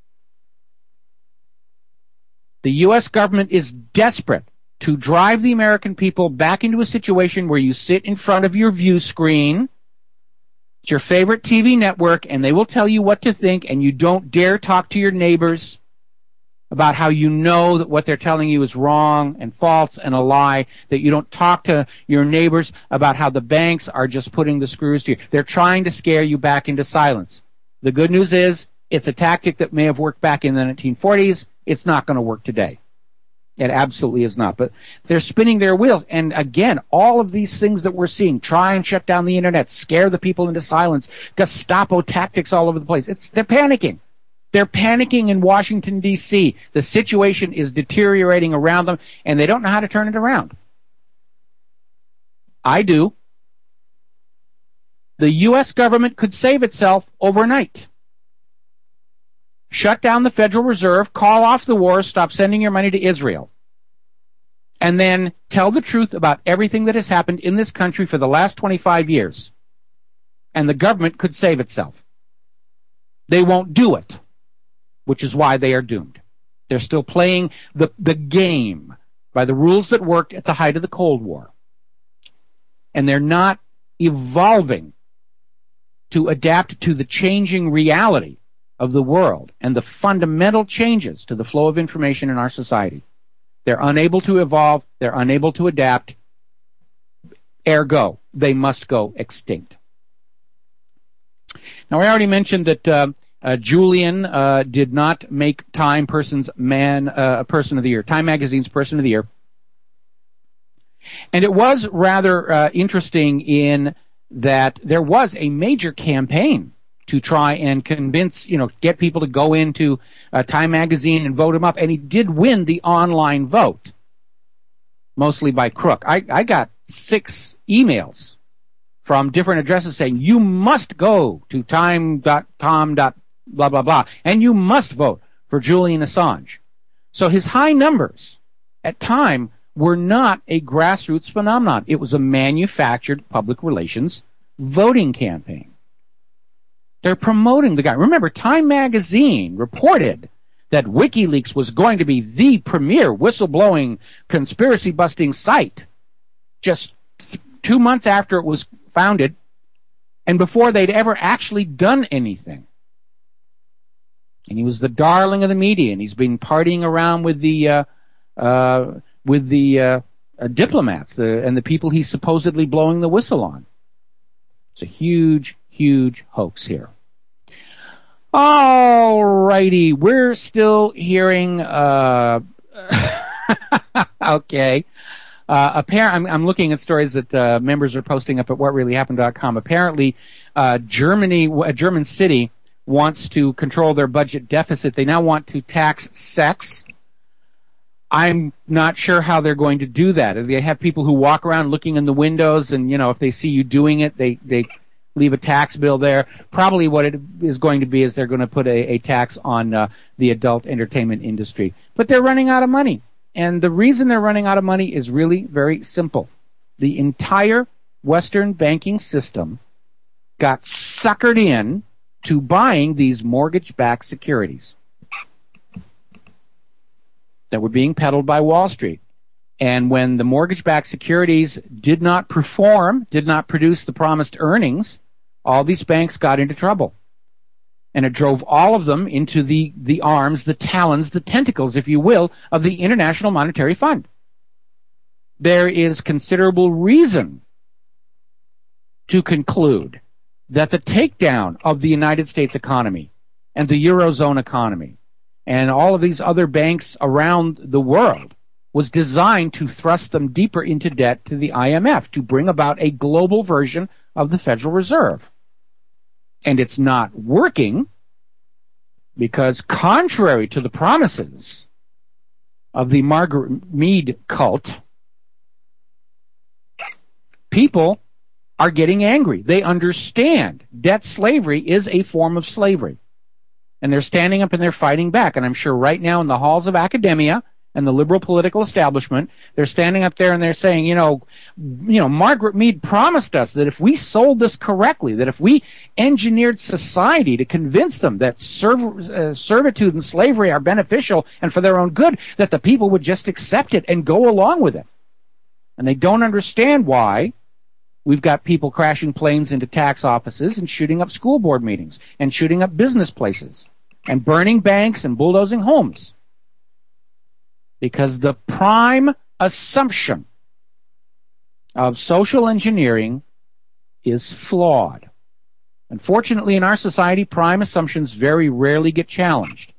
The U S government is desperate to drive the American people back into a situation where you sit in front of your view screen, it's your favorite T V network, and they will tell you what to think, and you don't dare talk to your neighbors about how you know that what they're telling you is wrong and false and a lie, that you don't talk to your neighbors about how the banks are just putting the screws to you. They're trying to scare you back into silence. The good news is it's a tactic that may have worked back in the nineteen forties. It's not going to work today. It absolutely is not. But they're spinning their wheels. And again, all of these things that we're seeing, try and shut down the internet, scare the people into silence, Gestapo tactics all over the place. It's, they're panicking. They're panicking in Washington, D C The situation is deteriorating around them, and they don't know how to turn it around. I do. The U S government could save itself overnight. Shut down the Federal Reserve, call off the war, stop sending your money to Israel, and then tell the truth about everything that has happened in this country for the last twenty-five years. And the government could save itself. They won't do it, which is why they are doomed. They're still playing the, the game by the rules that worked at the height of the Cold War. And they're not evolving to adapt to the changing reality of the world and the fundamental changes to the flow of information in our society. They're unable to evolve. They're unable to adapt. Ergo, they must go extinct. Now, I already mentioned that uh, uh, Julian uh, did not make Time Person's Man uh, Person of the Year, Time Magazine's Person of the Year. And it was rather uh, interesting in that there was a major campaign to try and convince, you know, get people to go into uh, Time Magazine and vote him up, and he did win the online vote. mostly by crook. I, I got six emails from different addresses saying, you must go to time dot com dot blah, blah, blah, and you must vote for Julian Assange. So his high numbers at Time were not a grassroots phenomenon. It was a manufactured public relations voting campaign. They're promoting the guy. Remember, Time magazine reported that WikiLeaks was going to be the premier whistleblowing, conspiracy-busting site just th- two months after it was founded and before they'd ever actually done anything. And he was the darling of the media, and he's been partying around with the uh, uh, with the uh, uh, diplomats the, and the people he's supposedly blowing the whistle on. It's a huge, huge hoax here. All righty, we're still hearing. Uh, okay, uh, apparent. I'm, I'm looking at stories that uh, members are posting up at what really happened dot com. Apparently, uh, Germany, a German city, wants to control their budget deficit. They now want to tax sex. I'm not sure how they're going to do that. They have people who walk around looking in the windows, and you know, if they see you doing it, they they leave a tax bill there. Probably what it is going to be is they're going to put a, a tax on uh, the adult entertainment industry. But they're running out of money, and the reason they're running out of money is really very simple. The entire Western banking system got suckered in to buying these mortgage-backed securities that were being peddled by Wall Street. And when the mortgage-backed securities did not perform, did not produce the promised earnings, all these banks got into trouble. And it drove all of them into the, the arms, the talons, the tentacles, if you will, of the International Monetary Fund. There is considerable reason to conclude that the takedown of the United States economy and the Eurozone economy and all of these other banks around the world was designed to thrust them deeper into debt to the I M F, to bring about a global version of the Federal Reserve. And it's not working because, contrary to the promises of the Margaret Mead cult, people are getting angry. They understand debt slavery is a form of slavery. And they're standing up and they're fighting back. And I'm sure right now in the halls of academia and the liberal political establishment, they're standing up there and they're saying, you know, you know, Margaret Mead promised us that if we sold this correctly, that if we engineered society to convince them that serv- uh, servitude and slavery are beneficial and for their own good, that the people would just accept it and go along with it. And they don't understand why we've got people crashing planes into tax offices and shooting up school board meetings and shooting up business places and burning banks and bulldozing homes. Because the prime assumption of social engineering is flawed. Unfortunately, in our society, prime assumptions very rarely get challenged.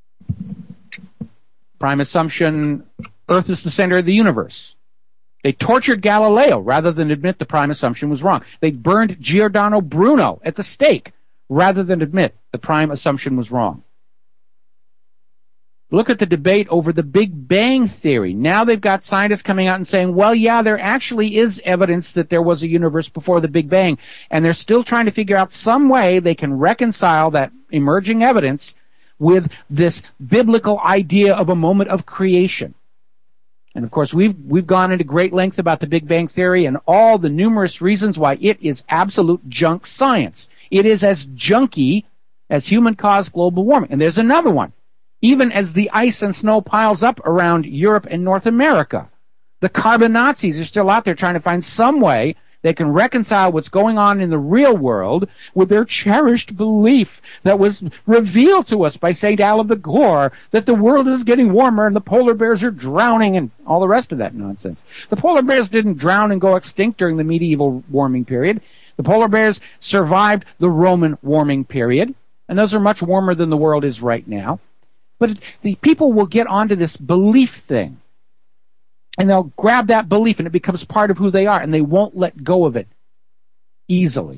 Prime assumption, Earth is the center of the universe. They tortured Galileo rather than admit the prime assumption was wrong. They burned Giordano Bruno at the stake rather than admit the prime assumption was wrong. Look at the debate over the Big Bang Theory. Now they've got scientists coming out and saying, well, yeah, there actually is evidence that there was a universe before the Big Bang, and they're still trying to figure out some way they can reconcile that emerging evidence with this biblical idea of a moment of creation. And of course, we've we've gone into great length about the Big Bang Theory and all the numerous reasons why it is absolute junk science. It is as junky as human-caused global warming. And there's another one. Even as the ice and snow piles up around Europe and North America, the carbon Nazis are still out there trying to find some way they can reconcile what's going on in the real world with their cherished belief that was revealed to us by Saint Al of the Gore, that the world is getting warmer and the polar bears are drowning and all the rest of that nonsense. The polar bears didn't drown and go extinct during the medieval warming period. The polar bears survived the Roman warming period, and those are much warmer than the world is right now. But the people will get onto this belief thing. And they'll grab that belief and it becomes part of who they are, and they won't let go of it easily.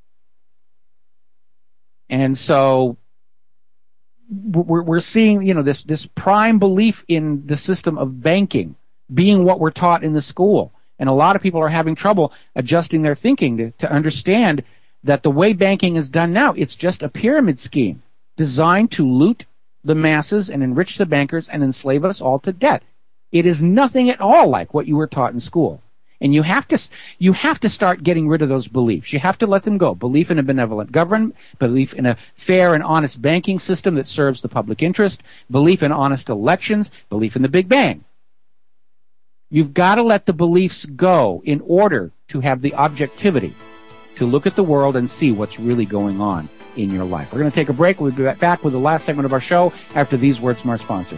And so we're, we're seeing, you know, this, this prime belief in the system of banking being what we're taught in the school. And a lot of people are having trouble adjusting their thinking to, to understand that the way banking is done now, it's just a pyramid scheme designed to loot the masses and enrich the bankers and enslave us all to debt. It is nothing at all like what you were taught in school. And you have to, you have to start getting rid of those beliefs. You have to let them go. Belief in a benevolent government, belief in a fair and honest banking system that serves the public interest, belief in honest elections, belief in the Big Bang. You've got to let the beliefs go in order to have the objectivity to look at the world and see what's really going on in your life. We're going to take a break. We'll be back with the last segment of our show after these words from our sponsors.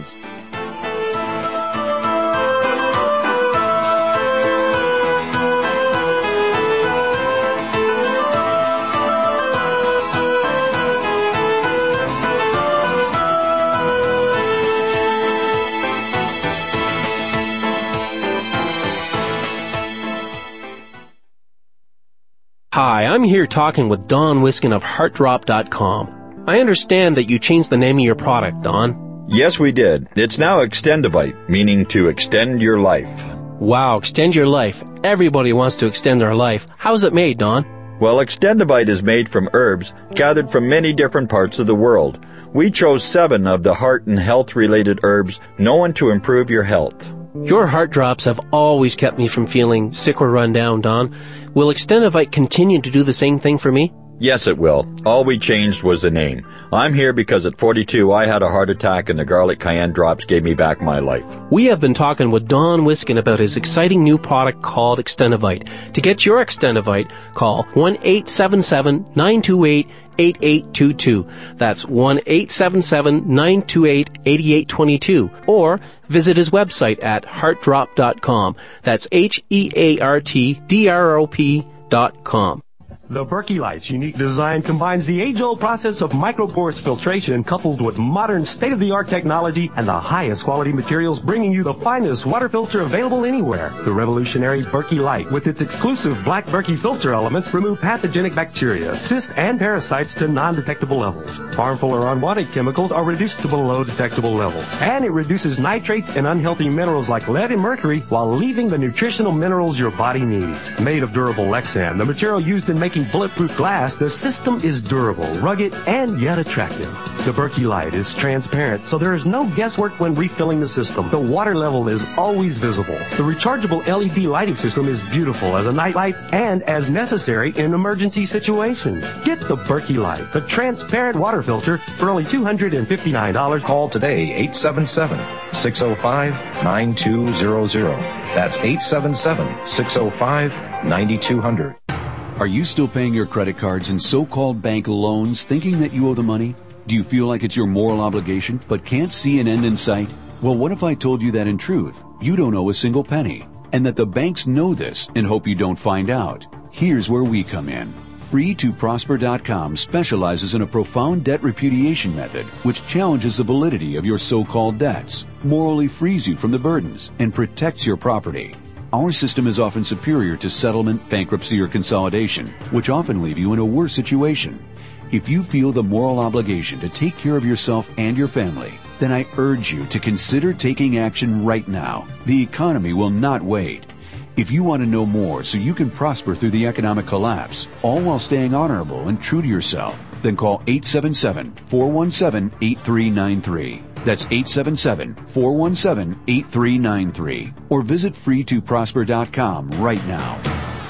Hi, I'm here talking with Don Wiskin of heart drop dot com. I understand that you changed the name of your product, Don. Yes, we did. It's now Extendivite, meaning to extend your life. Wow, extend your life. Everybody wants to extend their life. How's it made, Don? Well, Extendivite is made from herbs gathered from many different parts of the world. We chose seven of the heart and health-related herbs known to improve your health. Your heart drops have always kept me from feeling sick or run down, Don. Will Extendivite continue to do the same thing for me? Yes, it will. All we changed was the name. I'm here because at forty-two I had a heart attack and the garlic cayenne drops gave me back my life. We have been talking with Don Wiskin about his exciting new product called Extendivite. To get your Extendivite, call one eight seven seven, nine two eight, eight eight two two. That's one eight seven seven, nine two eight, eight eight two two. Or visit his website at heart drop dot com. That's H E A R T D R O P dot com. The Berkey Light's unique design combines the age-old process of micropores filtration coupled with modern state-of-the-art technology and the highest quality materials, bringing you the finest water filter available anywhere. The revolutionary Berkey Light, with its exclusive black Berkey filter elements, remove pathogenic bacteria, cysts, and parasites to non-detectable levels. Harmful or unwanted chemicals are reduced to below detectable levels. And it reduces nitrates and unhealthy minerals like lead and mercury while leaving the nutritional minerals your body needs. Made of durable Lexan, the material used in making bulletproof glass, the system is durable, rugged, and yet attractive. The Berkey Light is transparent, so there is no guesswork when refilling the system. The water level is always visible. The rechargeable L E D lighting system is beautiful as a night light and as necessary in emergency situations. Get the Berkey Light, the transparent water filter, for only two hundred fifty-nine dollars. Call today, eight seven seven, six oh five, nine two zero zero. That's eight seven seven, six oh five, nine two zero zero. Are you still paying your credit cards and so-called bank loans thinking that you owe the money? Do you feel like it's your moral obligation but can't see an end in sight? Well, what if I told you that in truth, you don't owe a single penny, and that the banks know this and hope you don't find out? Here's where we come in. free to prosper dot com specializes in a profound debt repudiation method which challenges the validity of your so-called debts, morally frees you from the burdens, and protects your property. Our system is often superior to settlement, bankruptcy, or consolidation, which often leave you in a worse situation. If you feel the moral obligation to take care of yourself and your family, then I urge you to consider taking action right now. The economy will not wait. If you want to know more so you can prosper through the economic collapse, all while staying honorable and true to yourself, then call eight seven seven, four one seven, eight three nine three. That's eight seven seven, four one seven, eight three nine three. Or visit free to prosper dot com right now.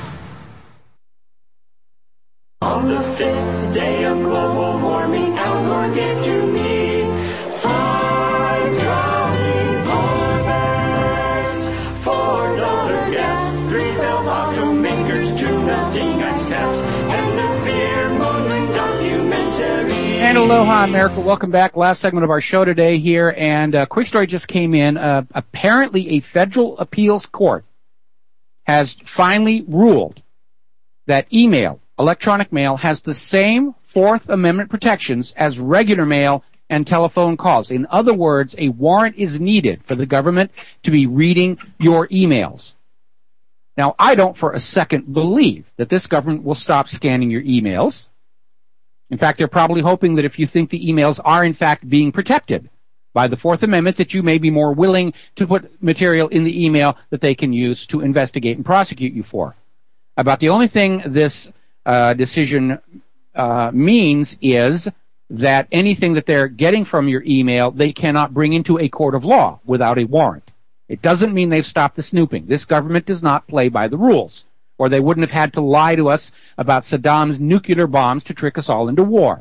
On the fifth day of global warming, Al Gore gave to me five dropping polar bears, four dollar gas, three failed automakers, two melting ice caps, and a fear-mongering documentary. And aloha, America. Welcome back. Last segment of our show today here. And a quick story just came in. Uh, apparently, a federal appeals court has finally ruled that email, electronic mail, has the same Fourth Amendment protections as regular mail and telephone calls. In other words, a warrant is needed for the government to be reading your emails. Now, I don't for a second believe that this government will stop scanning your emails. In fact, they're probably hoping that if you think the emails are in fact being protected, by the Fourth Amendment that you may be more willing to put material in the email that they can use to investigate and prosecute you for. About the only thing this uh, decision uh, means is that anything that they're getting from your email, they cannot bring into a court of law without a warrant. It doesn't mean they've stopped the snooping. This government does not play by the rules, or they wouldn't have had to lie to us about Saddam's nuclear bombs to trick us all into war.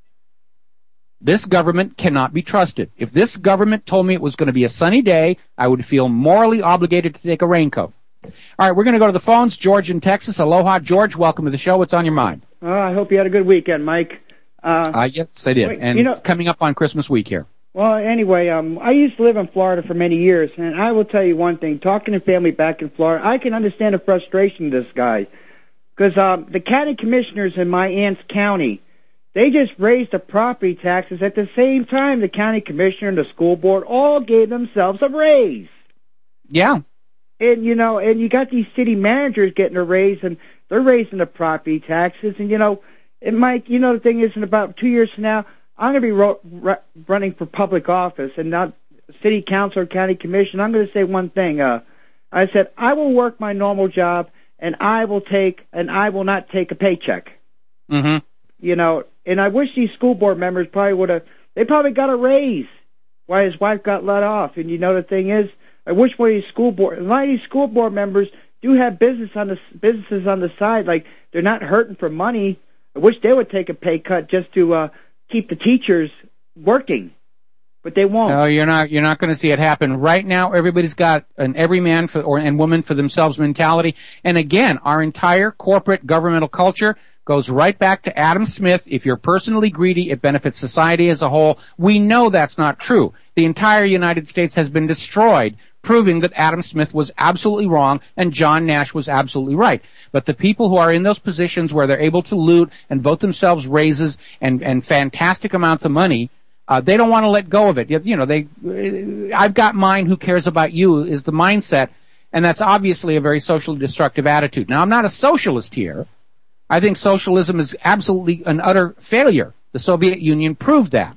This government cannot be trusted. If this government told me it was going to be a sunny day, I would feel morally obligated to take a raincoat. All right, we're going to go to the phones. George in Texas. Aloha, George. Welcome to the show. What's on your mind? Oh, I hope you had a good weekend, Mike. Uh, uh yes, I did. And you know, coming up on Christmas week here. Well, anyway, um, I used to live in Florida for many years, and I will tell you one thing. Talking to family back in Florida, I can understand the frustration of this guy. Because um, the county commissioners in my aunt's county, they just raised the property taxes at the same time the county commissioner and the school board all gave themselves a raise. Yeah. And, you know, and you got these city managers getting a raise, and they're raising the property taxes. And, you know, and Mike, you know, the thing is, in about two years from now, I'm going to be ro- r- running for public office and not city council or county commission. I'm going to say one thing. Uh, I said, I will work my normal job, and I will take, and I will not take a paycheck. Mm-hmm. You know, and I wish these school board members probably would have, they probably got a raise while his wife got let off. And you know, the thing is, I wish one of these school board, a lot of these school board members do have business on the, businesses on the side, like they're not hurting for money. I wish they would take a pay cut just to, uh, keep the teachers working, but they won't. No, you're not. You're not going to see it happen right now. Everybody's got an every man for or and woman for themselves mentality. And again, our entire corporate governmental culture goes right back to Adam Smith. If you're personally greedy, it benefits society as a whole. We know that's not true. The entire United States has been destroyed, proving that Adam Smith was absolutely wrong and John Nash was absolutely right. But the people who are in those positions where they're able to loot and vote themselves raises and, and fantastic amounts of money, uh, they don't want to let go of it. You know, they, I've got mine, who cares about you, is the mindset, and that's obviously a very socially destructive attitude. Now, I'm not a socialist here. I think socialism is absolutely an utter failure. The Soviet Union proved that.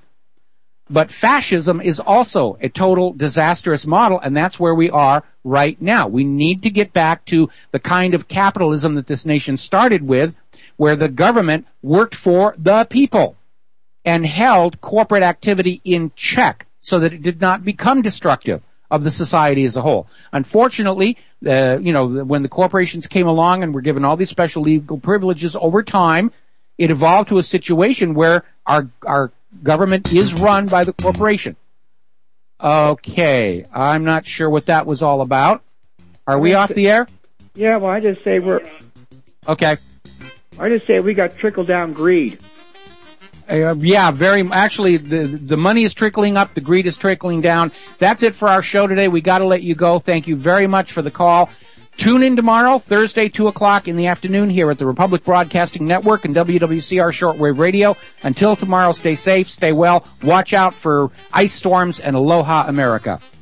But fascism is also a total disastrous model, and that's where we are right now. We need to get back to the kind of capitalism that this nation started with, where the government worked for the people and held corporate activity in check so that it did not become destructive of the society as a whole. Unfortunately, uh, you know, when the corporations came along and were given all these special legal privileges over time, it evolved to a situation where our our government is run by the corporation. Okay, I'm not sure what that was all about. Are we off the air? Yeah, well, I just say we're... Okay. I just say we got trickle-down greed. Uh, yeah, very. Actually, the the money is trickling up, the greed is trickling down. That's it for our show today. We got to let you go. Thank you very much for the call. Tune in tomorrow, Thursday, two o'clock in the afternoon here at the Republic Broadcasting Network and W W C R Shortwave Radio. Until tomorrow, stay safe, stay well, watch out for ice storms, and aloha, America.